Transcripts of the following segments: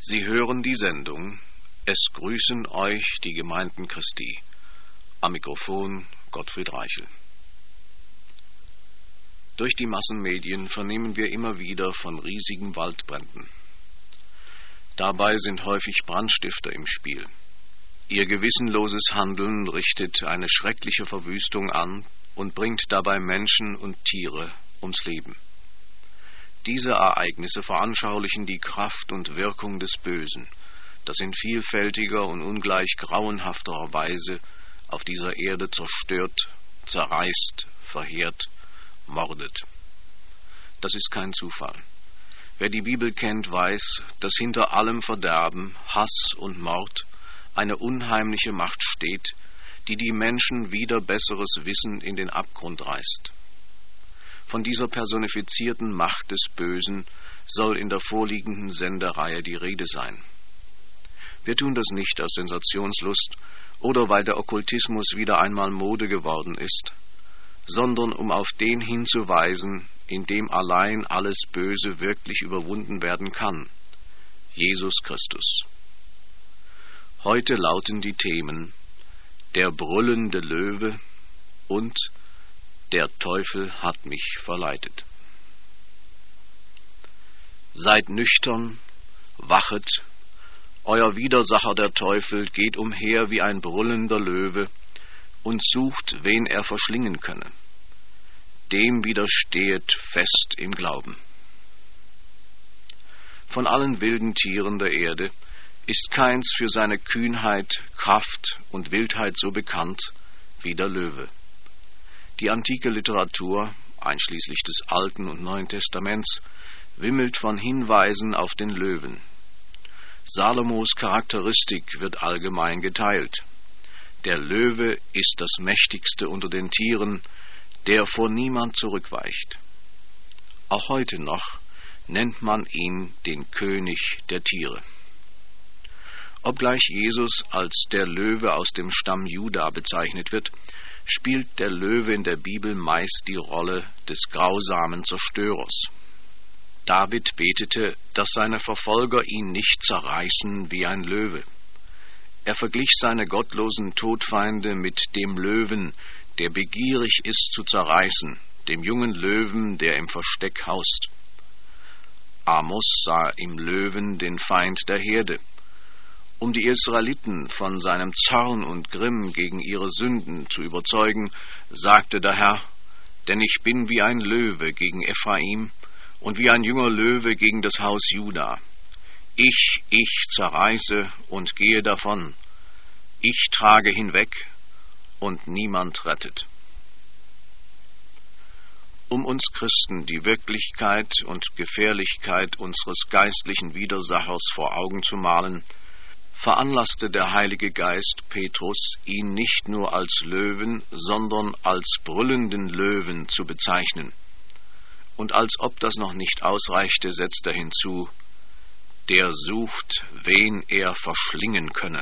Sie hören die Sendung »Es grüßen euch die Gemeinden Christi«. Am Mikrofon Gottfried Reichel. Durch die Massenmedien vernehmen wir immer wieder von riesigen Waldbränden. Dabei sind häufig Brandstifter im Spiel. Ihr gewissenloses Handeln richtet eine schreckliche Verwüstung an und bringt dabei Menschen und Tiere ums Leben. Diese Ereignisse veranschaulichen die Kraft und Wirkung des Bösen, das in vielfältiger und ungleich grauenhafterer Weise auf dieser Erde zerstört, zerreißt, verheert, mordet. Das ist kein Zufall. Wer die Bibel kennt, weiß, dass hinter allem Verderben, Hass und Mord eine unheimliche Macht steht, die die Menschen wider besseres Wissen in den Abgrund reißt. Von dieser personifizierten Macht des Bösen soll in der vorliegenden Sendereihe die Rede sein. Wir tun das nicht aus Sensationslust oder weil der Okkultismus wieder einmal Mode geworden ist, sondern um auf den hinzuweisen, in dem allein alles Böse wirklich überwunden werden kann: Jesus Christus. Heute lauten die Themen »Der brüllende Löwe« und »Der Teufel hat mich verleitet«. Seid nüchtern, wachet, euer Widersacher der Teufel geht umher wie ein brüllender Löwe und sucht, wen er verschlingen könne. Dem widerstehet fest im Glauben. Von allen wilden Tieren der Erde ist keins für seine Kühnheit, Kraft und Wildheit so bekannt wie der Löwe. Die antike Literatur, einschließlich des Alten und Neuen Testaments, wimmelt von Hinweisen auf den Löwen. Salomos Charakteristik wird allgemein geteilt. Der Löwe ist das mächtigste unter den Tieren, der vor niemand zurückweicht. Auch heute noch nennt man ihn den König der Tiere. Obgleich Jesus als der Löwe aus dem Stamm Juda bezeichnet wird, spielt der Löwe in der Bibel meist die Rolle des grausamen Zerstörers. David betete, dass seine Verfolger ihn nicht zerreißen wie ein Löwe. Er verglich seine gottlosen Todfeinde mit dem Löwen, der begierig ist zu zerreißen, dem jungen Löwen, der im Versteck haust. Amos sah im Löwen den Feind der Herde. Um die Israeliten von seinem Zorn und Grimm gegen ihre Sünden zu überzeugen, sagte der Herr: Denn ich bin wie ein Löwe gegen Ephraim und wie ein junger Löwe gegen das Haus Juda. Ich zerreiße und gehe davon. Ich trage hinweg und niemand rettet. Um uns Christen die Wirklichkeit und Gefährlichkeit unseres geistlichen Widersachers vor Augen zu malen, veranlasste der Heilige Geist Petrus, ihn nicht nur als Löwen, sondern als brüllenden Löwen zu bezeichnen. Und als ob das noch nicht ausreichte, setzt er hinzu: Der sucht, wen er verschlingen könne.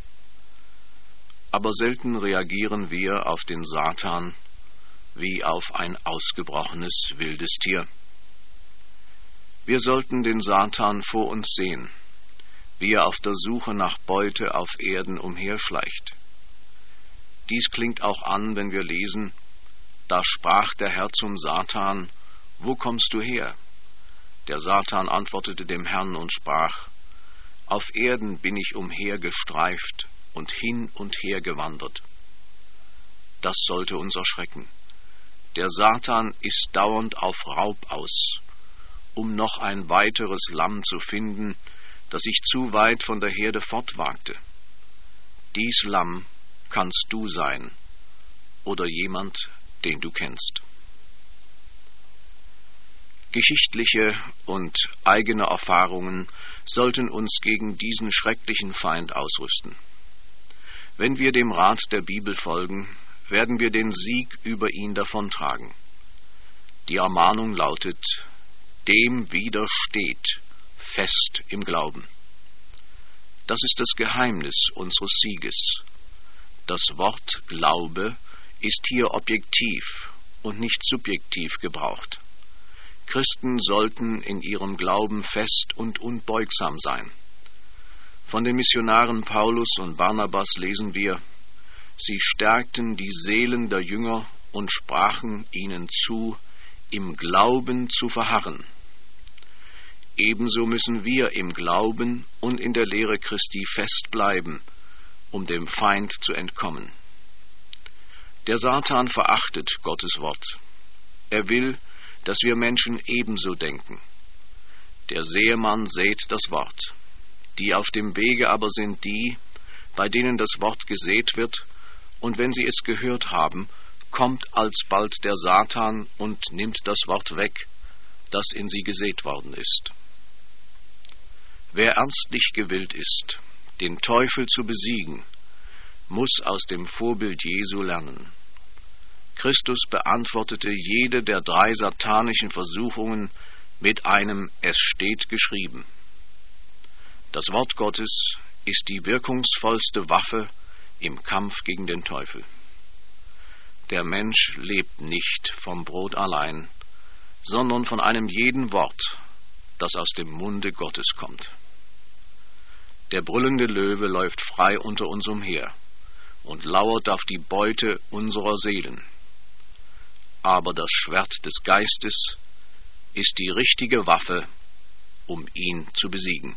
Aber selten reagieren wir auf den Satan wie auf ein ausgebrochenes wildes Tier. Wir sollten den Satan vor uns sehen, wie er auf der Suche nach Beute auf Erden umherschleicht. Dies klingt auch an, wenn wir lesen: Da sprach der Herr zum Satan: Wo kommst du her? Der Satan antwortete dem Herrn und sprach: Auf Erden bin ich umhergestreift und hin und her gewandert. Das sollte uns erschrecken. Der Satan ist dauernd auf Raub aus, um noch ein weiteres Lamm zu finden, das sich zu weit von der Herde fortwagte. Dies Lamm kannst du sein oder jemand, den du kennst. Geschichtliche und eigene Erfahrungen sollten uns gegen diesen schrecklichen Feind ausrüsten. Wenn wir dem Rat der Bibel folgen, werden wir den Sieg über ihn davontragen. Die Ermahnung lautet: Dem widersteht fest im Glauben. Das ist das Geheimnis unseres Sieges. Das Wort Glaube ist hier objektiv und nicht subjektiv gebraucht. Christen sollten in ihrem Glauben fest und unbeugsam sein. Von den Missionaren Paulus und Barnabas lesen wir: Sie stärkten die Seelen der Jünger und sprachen ihnen zu, im Glauben zu verharren. Ebenso müssen wir im Glauben und in der Lehre Christi festbleiben, um dem Feind zu entkommen. Der Satan verachtet Gottes Wort. Er will, dass wir Menschen ebenso denken. Der Säemann sät das Wort. Die auf dem Wege aber sind die, bei denen das Wort gesät wird, und wenn sie es gehört haben, kommt alsbald der Satan und nimmt das Wort weg, das in sie gesät worden ist. Wer ernstlich gewillt ist, den Teufel zu besiegen, muss aus dem Vorbild Jesu lernen. Christus beantwortete jede der 3 satanischen Versuchungen mit einem Es steht geschrieben. Das Wort Gottes ist die wirkungsvollste Waffe im Kampf gegen den Teufel. Der Mensch lebt nicht vom Brot allein, sondern von einem jeden Wort, das aus dem Munde Gottes kommt. Der brüllende Löwe läuft frei unter uns umher und lauert auf die Beute unserer Seelen. Aber das Schwert des Geistes ist die richtige Waffe, um ihn zu besiegen.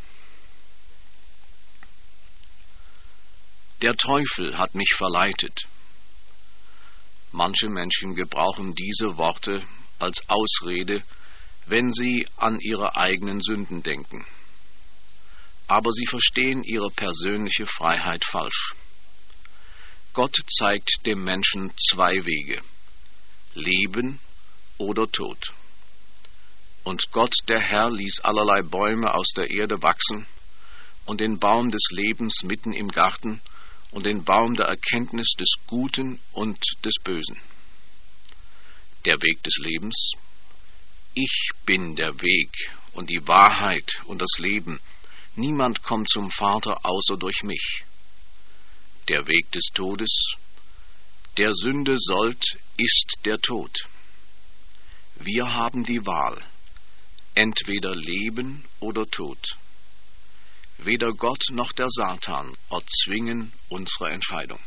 Der Teufel hat mich verleitet. Manche Menschen gebrauchen diese Worte als Ausrede, wenn sie an ihre eigenen Sünden denken. Aber sie verstehen ihre persönliche Freiheit falsch. Gott zeigt dem Menschen 2 Wege: Leben oder Tod. Und Gott, der Herr, ließ allerlei Bäume aus der Erde wachsen und den Baum des Lebens mitten im Garten und den Baum der Erkenntnis des Guten und des Bösen. Der Weg des Lebens: Ich bin der Weg und die Wahrheit und das Leben. Niemand kommt zum Vater außer durch mich. Der Weg des Todes: Der Sünde Sold ist der Tod. Wir haben die Wahl: entweder Leben oder Tod. Weder Gott noch der Satan erzwingen unsere Entscheidung.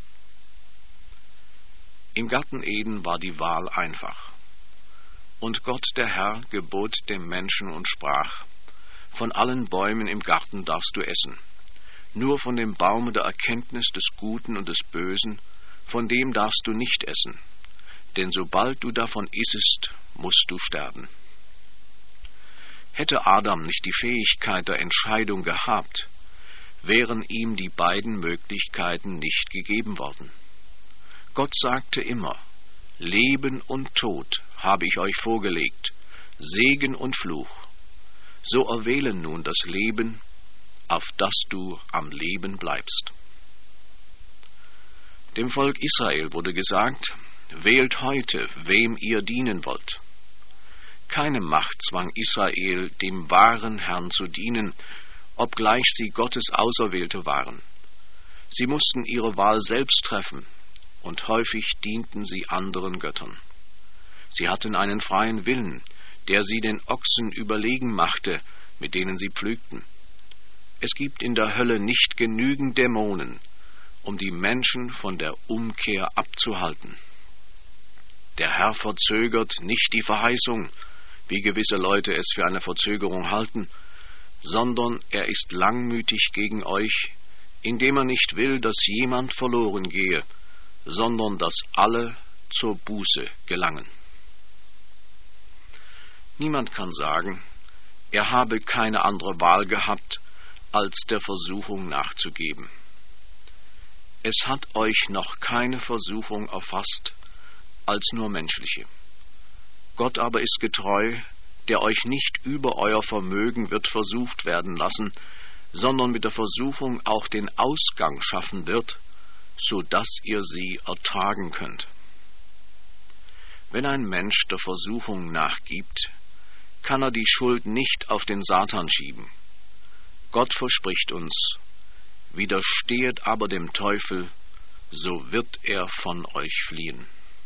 Im Garten Eden war die Wahl einfach. Und Gott, der Herr, gebot dem Menschen und sprach: Von allen Bäumen im Garten darfst du essen. Nur von dem Baume der Erkenntnis des Guten und des Bösen, von dem darfst du nicht essen. Denn sobald du davon issest, musst du sterben. Hätte Adam nicht die Fähigkeit der Entscheidung gehabt, wären ihm die beiden Möglichkeiten nicht gegeben worden. Gott sagte immer: Leben und Tod habe ich euch vorgelegt, Segen und Fluch. So erwähle nun das Leben, auf das du am Leben bleibst. Dem Volk Israel wurde gesagt: Wählt heute, wem ihr dienen wollt. Keine Macht zwang Israel, dem wahren Herrn zu dienen, obgleich sie Gottes Auserwählte waren. Sie mussten ihre Wahl selbst treffen, und häufig dienten sie anderen Göttern. Sie hatten einen freien Willen, der sie den Ochsen überlegen machte, mit denen sie pflügten. Es gibt in der Hölle nicht genügend Dämonen, um die Menschen von der Umkehr abzuhalten. Der Herr verzögert nicht die Verheißung, wie gewisse Leute es für eine Verzögerung halten, sondern er ist langmütig gegen euch, indem er nicht will, dass jemand verloren gehe, sondern dass alle zur Buße gelangen. Niemand kann sagen, er habe keine andere Wahl gehabt, als der Versuchung nachzugeben. Es hat euch noch keine Versuchung erfasst, als nur menschliche. Gott aber ist getreu, der euch nicht über euer Vermögen wird versucht werden lassen, sondern mit der Versuchung auch den Ausgang schaffen wird, so dass ihr sie ertragen könnt. Wenn ein Mensch der Versuchung nachgibt, kann er die Schuld nicht auf den Satan schieben. Gott verspricht uns: Widerstehet aber dem Teufel, so wird er von euch fliehen.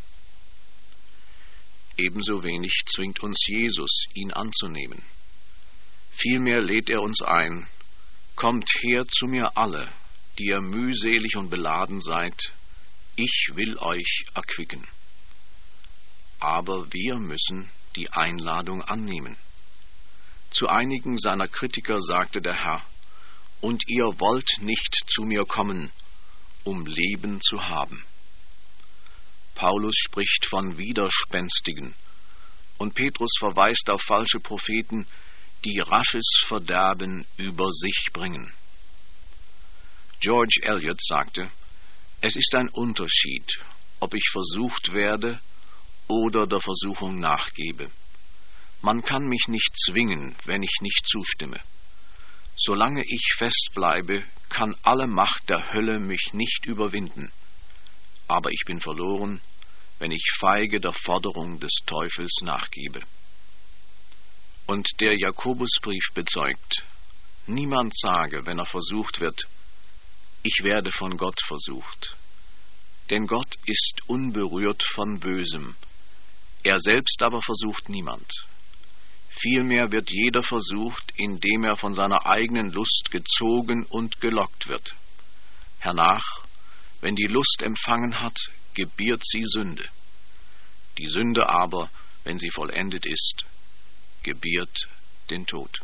Ebenso wenig zwingt uns Jesus, ihn anzunehmen. Vielmehr lädt er uns ein, Kommt her zu mir alle, die ihr mühselig und beladen seid, ich will euch erquicken. Aber wir müssen die Einladung annehmen. Zu einigen seiner Kritiker sagte der Herr: Und ihr wollt nicht zu mir kommen, um Leben zu haben. Paulus spricht von Widerspenstigen, und Petrus verweist auf falsche Propheten, die rasches Verderben über sich bringen. George Eliot sagte: Es ist ein Unterschied, ob ich versucht werde oder der Versuchung nachgebe. Man kann mich nicht zwingen, wenn ich nicht zustimme. Solange ich festbleibe, kann alle Macht der Hölle mich nicht überwinden. Aber ich bin verloren, wenn ich feige der Forderung des Teufels nachgebe. Und der Jakobusbrief bezeugt: Niemand sage, wenn er versucht wird, ich werde von Gott versucht. Denn Gott ist unberührt von Bösem, er selbst aber versucht niemand. Vielmehr wird jeder versucht, indem er von seiner eigenen Lust gezogen und gelockt wird. Hernach, wenn die Lust empfangen hat, gebiert sie Sünde. Die Sünde aber, wenn sie vollendet ist, gebiert den Tod.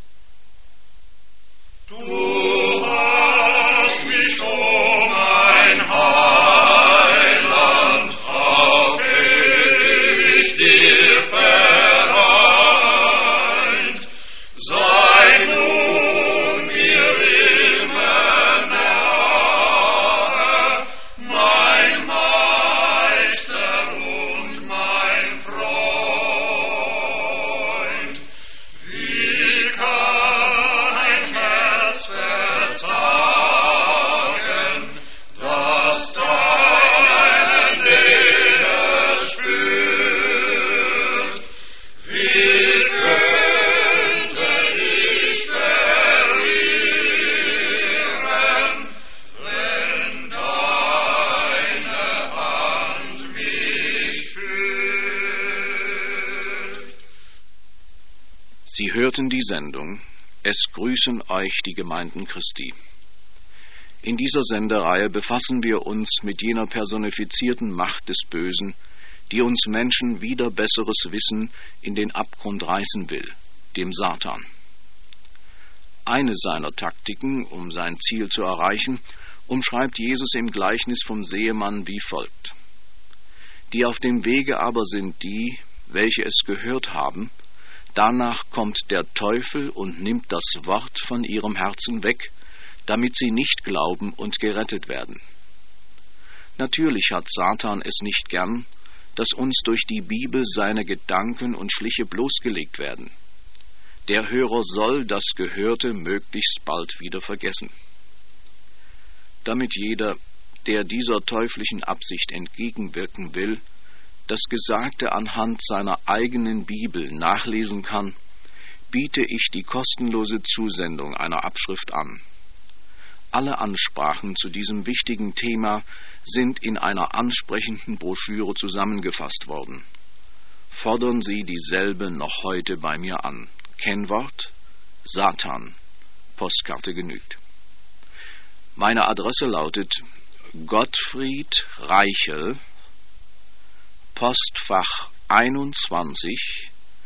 Du hast mich, o mein Heiland, auf ewig dir vereint. Sei nun mir immer nahe, mein Meister und mein Freund. Wie kann ein Herz verzagen, das deine Nähe spürt? Wie könnte ich verlieren, wenn deine Hand mich führt? Sie hörten die Sendung Es grüßen euch die Gemeinden Christi. In dieser Sendereihe befassen wir uns mit jener personifizierten Macht des Bösen, die uns Menschen wider besseres Wissen in den Abgrund reißen will, dem Satan. Eine seiner Taktiken, um sein Ziel zu erreichen, umschreibt Jesus im Gleichnis vom Seemann wie folgt: Die auf dem Wege aber sind die, welche es gehört haben, danach kommt der Teufel und nimmt das Wort von ihrem Herzen weg, damit sie nicht glauben und gerettet werden. Natürlich hat Satan es nicht gern, dass uns durch die Bibel seine Gedanken und Schliche bloßgelegt werden. Der Hörer soll das Gehörte möglichst bald wieder vergessen. Damit jeder, der dieser teuflischen Absicht entgegenwirken will, das Gesagte anhand seiner eigenen Bibel nachlesen kann, biete ich die kostenlose Zusendung einer Abschrift an. Alle Ansprachen zu diesem wichtigen Thema sind in einer ansprechenden Broschüre zusammengefasst worden. Fordern Sie dieselbe noch heute bei mir an. Kennwort: Satan. Postkarte genügt. Meine Adresse lautet Gottfried Reichel, Postfach 21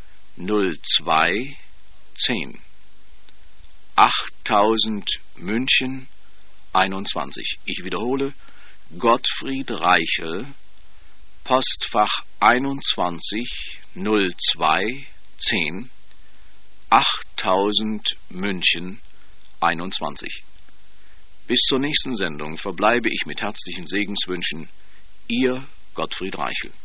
02 10 8000 München 21. Ich wiederhole: Gottfried Reichel, Postfach 21 02 10 8000 München 21. Bis zur nächsten Sendung verbleibe ich mit herzlichen Segenswünschen. Ihr Gottfried Reichel.